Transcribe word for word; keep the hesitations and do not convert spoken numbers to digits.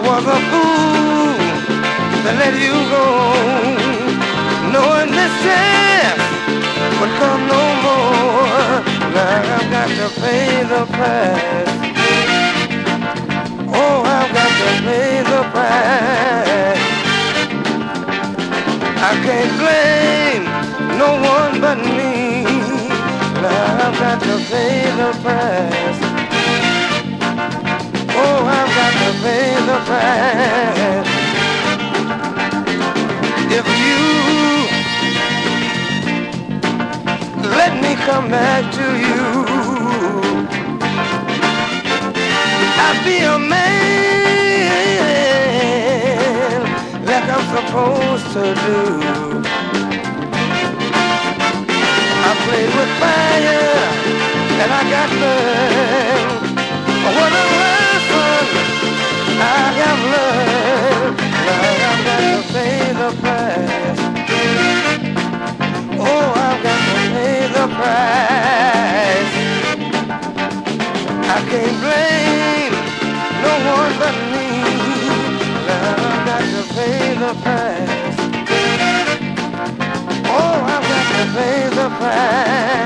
was a fool to let you go, knowing this chance would come no more. Now I've got to pay the price. Oh, I've got to pay the price. I can't blame no one but me. Now I've got to pay the price. Oh, I've got to pay the price. If you let me come back to you, I'd be a man like I'm supposed to do. I played with fire and I got burned. What a lesson I have learned. Now I've got to pay the price. Oh, I've got to pay the price. I can't blame no one but me. Now I've got to pay the price. Oh, I've got to pay the price.